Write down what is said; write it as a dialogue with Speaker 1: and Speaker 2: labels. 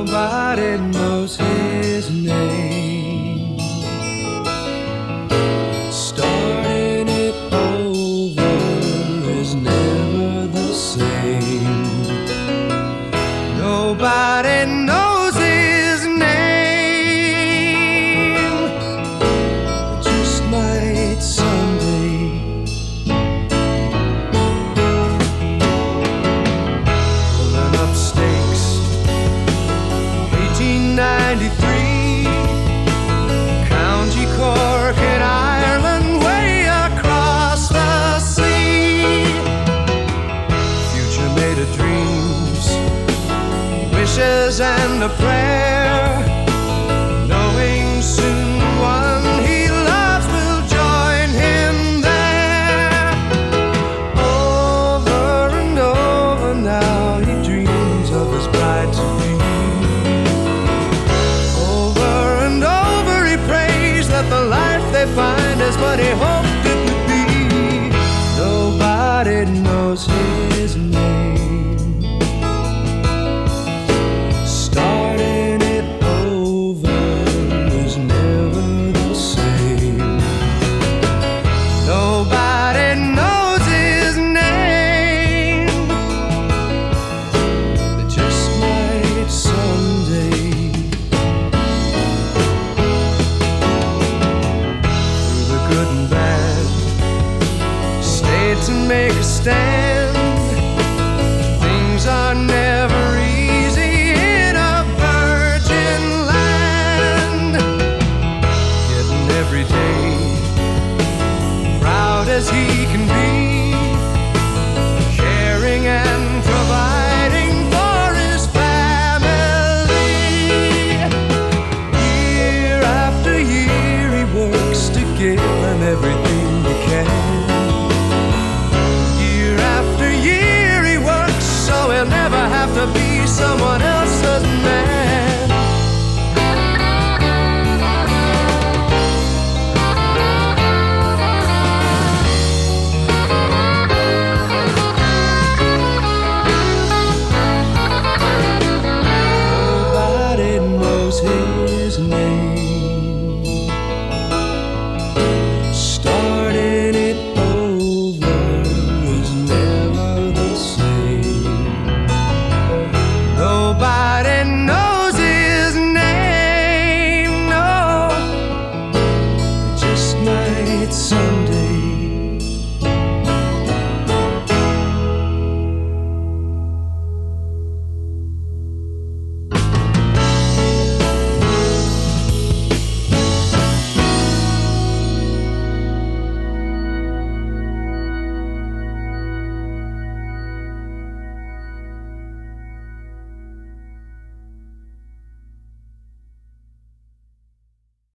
Speaker 1: Nobody knows his name. Starting it over is never the same. Nobody knows his name. It just might someday. Pulling up stakes, 1893, County Cork in Ireland, way across the sea. Future made of dreams, wishes and a prayer, knowing soon one he loves will join him there. Over and over now he dreams of his bride to be. Over and over he prays that the life they find is what he hoped it would be. Nobody knows his name. Starting it over is never the same. Nobody knows his name. They just might someday. Through the good and bad, stayed to make a stand. Things are never easy in a virgin land. Getting every day proud as he can be, caring and providing for his family. Year after year he works to give them everything he can. Year after year he works so he'll never have to be someone